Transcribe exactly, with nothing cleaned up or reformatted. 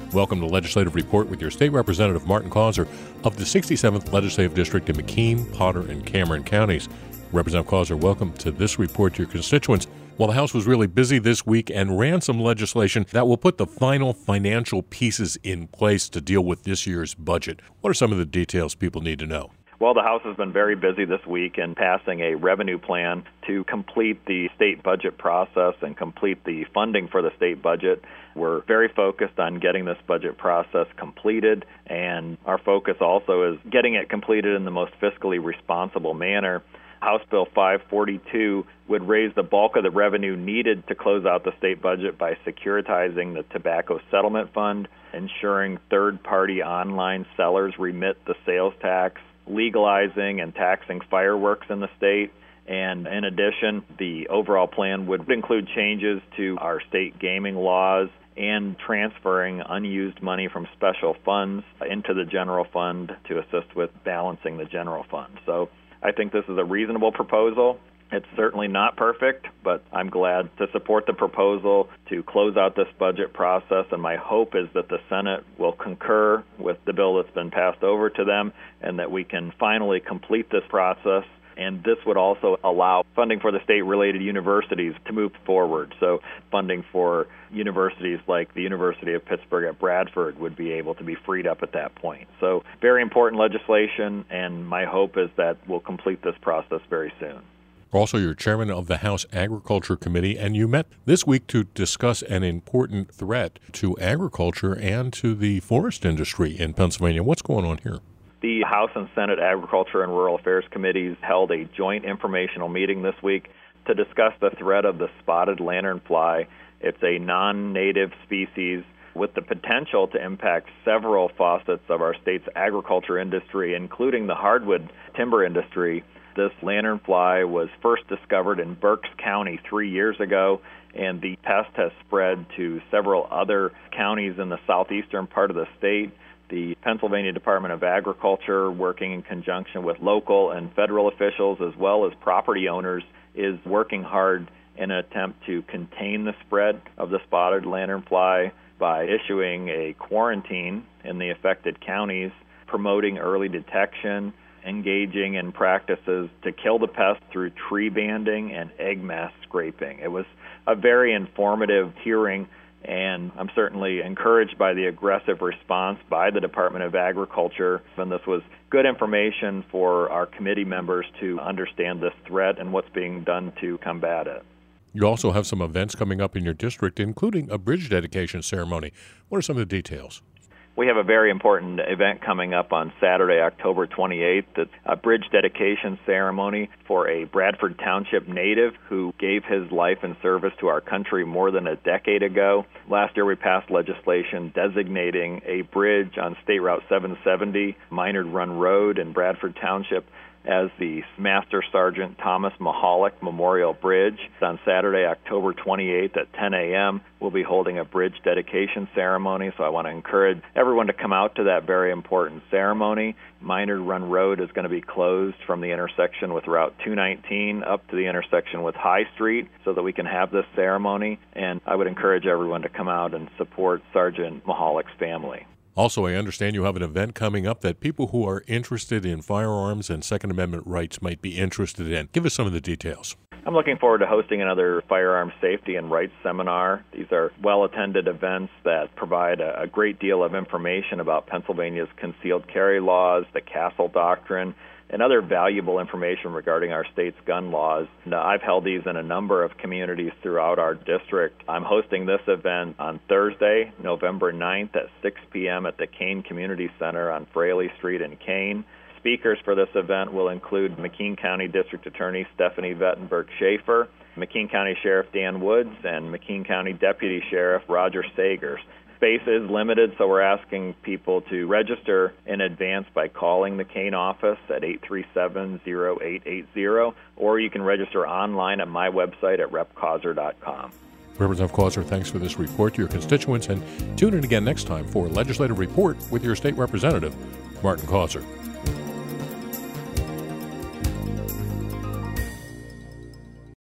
Welcome to Legislative Report with your State Representative Martin Causer of the sixty-seventh Legislative District in McKean, Potter, and Cameron counties. Representative Causer, welcome to this report to your constituents. Well, the House was really busy this week and ran some legislation that will put the final financial pieces in place to deal with this year's budget. What are some of the details people need to know? Well, the House has been very busy this week in passing a revenue plan to complete the state budget process and complete the funding for the state budget. We're very focused on getting this budget process completed, and our focus also is getting it completed in the most fiscally responsible manner. House Bill five forty-two would raise the bulk of the revenue needed to close out the state budget by securitizing the Tobacco Settlement Fund, ensuring third-party online sellers remit the sales tax, legalizing and taxing fireworks in the state, and in addition, the overall plan would include changes to our state gaming laws and transferring unused money from special funds into the general fund to assist with balancing the general fund. So I think this is a reasonable proposal. It's certainly not perfect, but I'm glad to support the proposal to close out this budget process, and my hope is that the Senate will concur with the bill that's been passed over to them and that we can finally complete this process. And this would also allow funding for the state-related universities to move forward. So funding for universities like the University of Pittsburgh at Bradford would be able to be freed up at that point. So very important legislation, and my hope is that we'll complete this process very soon. Also, you're chairman of the House Agriculture Committee, and you met this week to discuss an important threat to agriculture and to the forest industry in Pennsylvania. What's going on here? The House and Senate Agriculture and Rural Affairs Committees held a joint informational meeting this week to discuss the threat of the spotted lanternfly. It's a non-native species with the potential to impact several facets of our state's agriculture industry, including the hardwood timber industry. This lanternfly was first discovered in Berks County three years ago, and the pest has spread to several other counties in the southeastern part of the state. The Pennsylvania Department of Agriculture, working in conjunction with local and federal officials as well as property owners, is working hard in an attempt to contain the spread of the spotted lanternfly by issuing a quarantine in the affected counties, promoting early detection, engaging in practices to kill the pest through tree banding and egg mass scraping. It was a very informative hearing, and I'm certainly encouraged by the aggressive response by the Department of Agriculture. And this was good information for our committee members to understand this threat and what's being done to combat it. You also have some events coming up in your district, including a bridge dedication ceremony. What are some of the details? We have a very important event coming up on Saturday, October twenty-eighth. It's a bridge dedication ceremony for a Bradford Township native who gave his life in service to our country more than a decade ago. Last year we passed legislation designating a bridge on State Route seven seventy, Minard Run Road in Bradford Township, as the Master Sergeant Thomas Mahalik Memorial Bridge. On Saturday, October twenty-eighth at ten a.m., we'll be holding a bridge dedication ceremony, so I want to encourage everyone to come out to that very important ceremony. Minard Run Road is going to be closed from the intersection with Route two nineteen up to the intersection with High Street so that we can have this ceremony, and I would encourage everyone to come out and support Sergeant Mahalik's family. Also, I understand you have an event coming up that people who are interested in firearms and Second Amendment rights might be interested in. Give us some of the details. I'm looking forward to hosting another firearms safety and rights seminar. These are well-attended events that provide a, a great deal of information about Pennsylvania's concealed carry laws, the Castle Doctrine, and other valuable information regarding our state's gun laws. And, uh, I've held these in a number of communities throughout our district. I'm hosting this event on Thursday, November ninth at six p.m. at the Kane Community Center on Fraley Street in Kane. Speakers for this event will include McKean County District Attorney Stephanie Vettenberg-Schaefer, McKean County Sheriff Dan Woods, and McKean County Deputy Sheriff Roger Sagers. Space is limited, so we're asking people to register in advance by calling the Kane office at eight three seven, zero eight eight zero, or you can register online at my website at rep causer dot com. Representative Causer, thanks for this report to your constituents, and tune in again next time for Legislative Report with your state representative, Martin Causer.